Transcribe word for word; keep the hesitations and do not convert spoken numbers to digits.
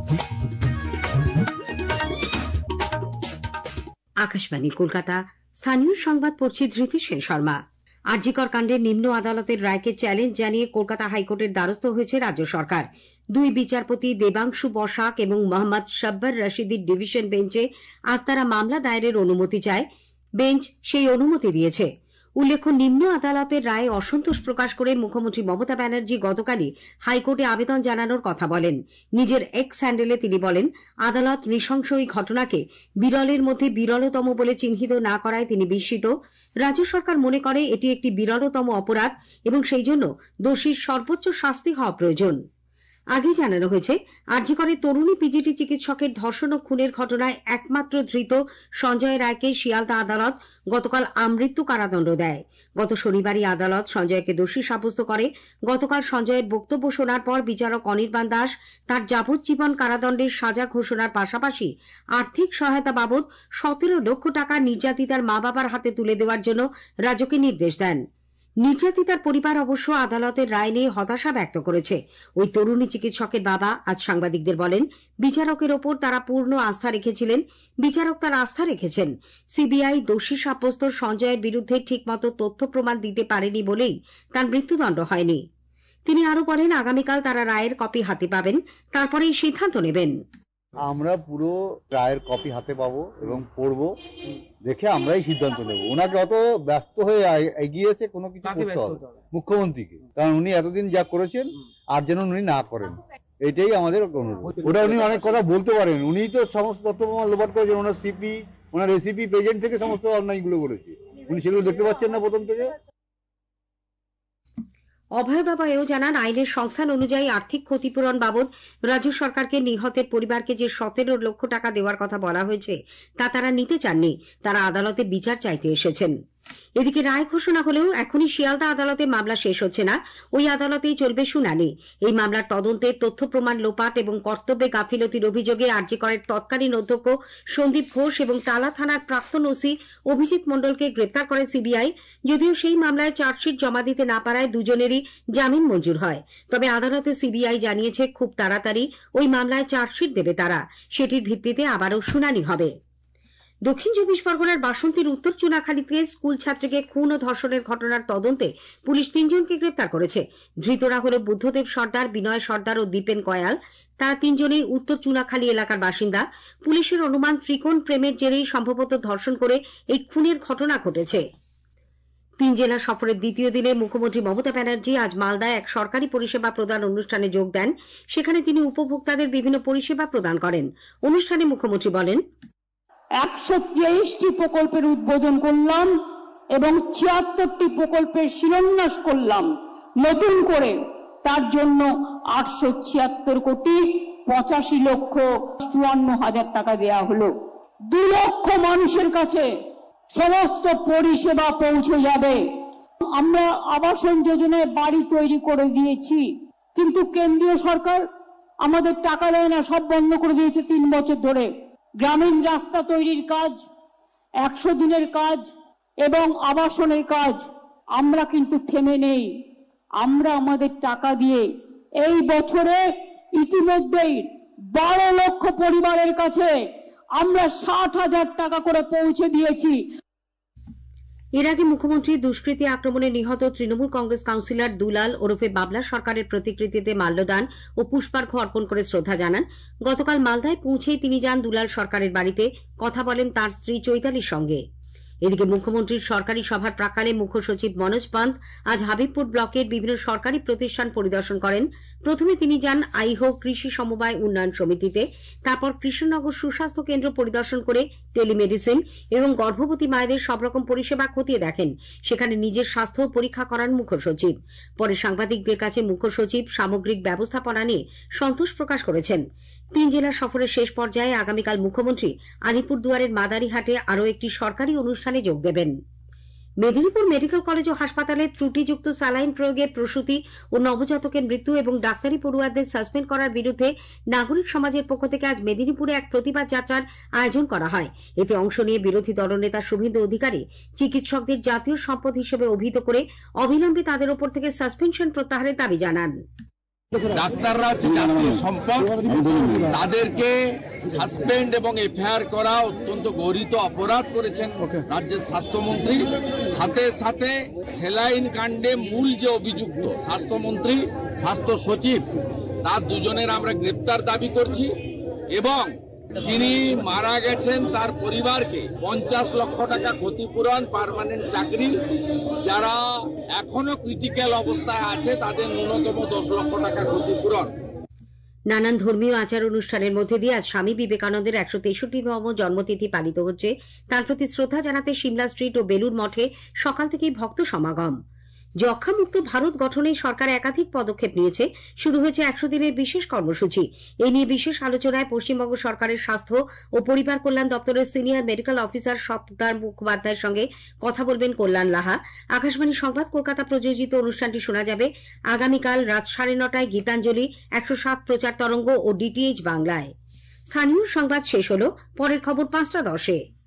আকাশবাণী কলকাতা, স্থানীয় সংবাদ পড়ছি ধৃতি সেন শর্মা। আরজিকর কাণ্ডে নিম্ন আদালতের রায়কে চ্যালেঞ্জ জানিয়ে কলকাতা হাইকোর্টের দ্বারস্থ হয়েছে রাজ্য সরকার। দুই বিচারপতি দেবাংশু বসাক এবং মোহাম্মদ শাব্বার রশিদির ডিভিশন বেঞ্চে আজ তারা মামলা দায়েরের অনুমতি চায়। বেঞ্চ সেই অনুমতি দিয়েছে। উল্লেখ্য, নিম্ন আদালতের রায়ে অসন্তোষ প্রকাশ করে মুখ্যমন্ত্রী মমতা ব্যানার্জি গতকালই হাইকোর্টে আবেদন জানানোর কথা বলেন। নিজের এক্স হ্যান্ডেলে তিনি বলেন, আদালত নৃশংস এই ঘটনাকে বিরলের মধ্যে বিরলতম বলে চিহ্নিত না করায় তিনি বিস্মিত। রাজ্য সরকার মনে করে এটি একটি বিরলতম অপরাধ এবং সেই জন্য দোষীর সর্বোচ্চ শাস্তি হওয়া প্রয়োজন। আগে জানানো হয়েছে, আরজিকরে তরুণী পিজিটি চিকিৎসকের ধর্ষণ ও খুনের ঘটনায় একমাত্র ধৃত সঞ্জয় রায়কে শিয়ালদা আদালত গতকাল আমৃত্যু কারাদণ্ড দেয়। গত শনিবারই আদালত সঞ্জয়কে দোষী সাব্যস্ত করে। গতকাল সঞ্জয়ের বক্তব্য শোনার পর বিচারক অনির্বাণ দাস তার যাবজ্জীবন কারাদণ্ডের সাজা ঘোষণার পাশাপাশি আর্থিক সহায়তা বাবদ সতেরো লক্ষ টাকা নির্যাতিতার মা বাবার হাতে তুলে দেওয়ার জন্য রাজ্যকে নির্দেশ দেন। নির্যাতিতার পরিবার অবশ্য আদালতের রায় নিয়ে হতাশা ব্যক্ত করেছে। ওই তরুণী চিকিৎসকের বাবা আজ সাংবাদিকদের বলেন, বিচারকের ওপর তারা পূর্ণ আস্থা রেখেছিলেন। বিচারক তার আস্থা রেখেছেন। সিবিআই দোষী সাব্যস্ত সঞ্জয়ের বিরুদ্ধে ঠিকমতো তথ্য প্রমাণ দিতে পারেনি বলেই তার মৃত্যুদণ্ড হয়নি। তিনি আরো বলেন, আগামীকাল তারা রায়ের কপি হাতে পাবেন, তারপরেই সিদ্ধান্ত নেবেন। আমরা পুরো রায়ের কপি হাতে পাবো এবং পড়বো, দেখে আমরাই সিদ্ধান্ত নেব। ওনাকে অত ব্যস্ত হয়ে এগিয়েছে কোনো কিছু করতে হবে মুখ্যমন্ত্রীকে, কারণ উনি এতদিন যা করেছেন আর যেন উনি না করেন, এটাই আমাদের অনুরোধ। ওটা উনি অনেক কথা বলতে পারেন, উনি তো সমস্ত তথ্য প্রমাণ লোপাট করেছেন। ওনার সিপি, ওনার রেসিপি পেজেন্ট থেকে সমস্ত অন্যায়গুলো করেছে, উনি সেগুলো দেখতে পাচ্ছেন না প্রথম থেকে। অভয় বাবা এও জানান, আইনের সংস্থান অনুযায়ী আর্থিক ক্ষতিপূরণ বাবদ রাজ্য সরকারকে নিহতের পরিবারকে যে সতেরো লক্ষ টাকা দেওয়ার কথা বলা হয়েছে তা তারা নিতে চাননি। তারা আদালতে বিচার চাইতে এসেছেন। এদিকে রায় ঘোষণা হলেও এখনই শিয়ালদা আদালতে মামলা শেষ হচ্ছে না। ওই আদালতেই চলবে শুনানি। এই মামলার তদন্তে তথ্য প্রমাণ লোপাট এবং কর্তব্যে গাফিলতির অভিযোগে আরজিকরের তৎকালীন অধ্যক্ষ সন্দীপ ঘোষ এবং টালা থানার প্রাক্তন ওসি অভিজিৎ মণ্ডলকে গ্রেপ্তার করে সিবিআই। যদিও সেই মামলায় চার্জশিট জমা দিতে না পারায় দুজনেরই জামিন মঞ্জুর হয়। তবে আদালতে সিবিআই জানিয়েছে খুব তাড়াতাড়ি ওই মামলায় চার্জশিট দেবে তারা। সেটির ভিত্তিতে আবারও শুনানি হবে। দক্ষিণ চব্বিশ পরগনার বাসন্তীর উত্তর চুনাখালীতে স্কুল ছাত্রীকে খুন ও ধর্ষণের ঘটনার তদন্তে পুলিশ তিনজনকে গ্রেপ্তার করেছে। ধৃতরা হল বুদ্ধদেব সর্দার, বিনয় সর্দার ও দীপেন কয়াল। তারা তিনজনেই উত্তর চুনাখালী এলাকার বাসিন্দা। পুলিশের অনুমান, ত্রিকোণ প্রেমের জেরেই সম্ভবত ধর্ষণ করে এই খুনের ঘটনা ঘটেছে। তিন জেলা সফরের দ্বিতীয় দিনে মুখ্যমন্ত্রী মমতা ব্যানার্জি আজ মালদায় এক সরকারি পরিষেবা প্রদান অনুষ্ঠানে যোগ দেন। সেখানে তিনি উপভোক্তাদের বিভিন্ন পরিষেবা প্রদান করেন। অনুষ্ঠানে মুখ্যমন্ত্রী বলেন, একশো তেইশটি প্রকল্পের উদ্বোধন করলাম এবং ছিয়াত্তরটি প্রকল্পের শিলান্যাস করলাম নতুন করে। তার জন্য আটশো ছিয়াত্তর কোটি পঁচাশি লক্ষ চুয়ান্ন হাজার টাকা দেয়া হলো। দু লক্ষ মানুষের কাছে সমস্ত পরিষেবা পৌঁছে যাবে। আমরা আবাসন যোজনায় বাড়ি তৈরি করে দিয়েছি, কিন্তু কেন্দ্রীয় সরকার আমাদের টাকা দেয় না, সব বন্ধ করে দিয়েছে তিন বছর ধরে। গ্রামীণ রাস্তা তৈরির কাজ, একশো দিনের কাজ এবং আবাসনের কাজ আমরা কিন্তু থেমে নেই। আমরা আমাদের টাকা দিয়ে এই বছরে ইতিমধ্যেই বারো লক্ষ পরিবারের কাছে আমরা ষাট হাজার টাকা করে পৌঁছে দিয়েছি। এর আগে মুখ্যমন্ত্রী দুষ্কৃতী আক্রমণে নিহত তৃণমূল কংগ্রেস কাউন্সিলর দুলাল ওরফে বাবলা সরকারের প্রতিকৃতিতে মাল্যদান ও পুষ্পার্ঘ্য অর্পণ করে শ্রদ্ধা জানান। গতকাল মালদায় পৌঁছেই তিনি যান দুলাল সরকারের বাড়িতে, কথা বলেন তার স্ত্রী চৈতালির সঙ্গে। এদিকে মুখ্যমন্ত্রীর সরকারি সভার প্রাক্কালে মুখ্য সচিব মনোজ পান্ত আজ হাবিবপুর ব্লকের বিভিন্ন সরকারি প্রতিষ্ঠান পরিদর্শন করেন। প্রথমে তিনি যান আইহো কৃষি সমবায় উন্নয়ন সমিতিতে, তারপর কৃষ্ণনগর সুস্বাস্থ্য কেন্দ্র পরিদর্শন করে টেলিমেডিসিন এবং গর্ভবতী মায়েদের সব রকম পরিষেবা খতিয়ে দেখেন। সেখানে নিজের স্বাস্থ্য পরীক্ষা করান মুখ্য সচিব। পরে সাংবাদিকদের কাছে মুখ্য সচিব সামগ্রিক ব্যবস্থাপনা নিয়ে সন্তোষ প্রকাশ করেছেন। তিন জেলা সফরের শেষ পর্যায়ে আগামীকাল মুখ্যমন্ত্রী আলিপুরদুয়ারের মাদারিহাটে আরও একটি সরকারি অনুষ্ঠানে যোগ দেবেন। মেদিনীপুর মেডিকেল কলেজ ও হাসপাতালে ত্রুটিযুক্ত স্যালাইন প্রয়োগে প্রসূতি ও নবজাতকের মৃত্যু এবং ডাক্তারি পড়ুয়াদের সাসপেন্ড করার বিরুদ্ধে নাগরিক সমাজের পক্ষ থেকে আজ মেদিনীপুরে এক প্রতিবাদ যাত্রার আয়োজন করা হয়। এতে অংশ নিয়ে বিরোধী দলনেতা শুভেন্দু অধিকারী চিকিৎসকদের জাতীয় সম্পদ হিসেবে অভিহিত করে অবিলম্বে তাদের ওপর থেকে সাসপেনশন প্রত্যাহারের দাবি জানান। ডাক্তাররা হচ্ছে জাতীয় সম্পদ, তাদেরকে সাসপেন্ড এবং এফআইআর করা অত্যন্ত গৌরিত অপরাধ করেছেন রাজ্যের স্বাস্থ্যমন্ত্রী। সাথে সাথে সেলাইন কাণ্ডে মূল যে অভিযুক্ত স্বাস্থ্যমন্ত্রী, স্বাস্থ্য সচিব, তার দুজনের আমরা গ্রেপ্তার দাবি করছি এবং যিনি মারা গেছেন তার পরিবারকে পঞ্চাশ লক্ষ টাকা ক্ষতিপূরণ, পার্মানেন্ট চাকরি, যারা এখনো ক্রিটিক্যাল অবস্থায় আছে তাদের ন্যূনতম দশ লক্ষ টাকা ক্ষতিপূরণ। নানান ধর্মীয় আচার অনুষ্ঠানের মধ্যে দিয়ে আজ স্বামী বিবেকানন্দের একশো তেষট্টিতম জন্মতিথি পালিত হচ্ছে। তার প্রতি শ্রদ্ধা জানাতে সিমলা স্ট্রিট ও বেলুর মঠে সকাল থেকেই ভক্ত সমাগম। যক্ষ্মামুক্ত ভারত গঠনে সরকার একাধিক পদক্ষেপ নিয়েছে। শুরু হয়েছে একশো দিনের বিশেষ কর্মসূচি। এই নিয়ে বিশেষ আলোচনায় পশ্চিমবঙ্গ সরকারের স্বাস্থ্য ও পরিবার কল্যাণ দপ্তরের সিনিয়র মেডিকেল অফিসার স্বপন মুখোপাধ্যায়ের সঙ্গে কথা বলবেন কল্যাণ লাহা। আকাশবাণী সংবাদ কলকাতা প্রযোজিত অনুষ্ঠানটি শোনা যাবে আগামীকাল রাত সাড়ে নটায় গীতাঞ্জলি, একশো সাত প্রচার তরঙ্গ ও ডিটিএইচ বাংলায়। স্থানীয় সংবাদ শেষ হল। পরের খবর পাঁচটা দশে।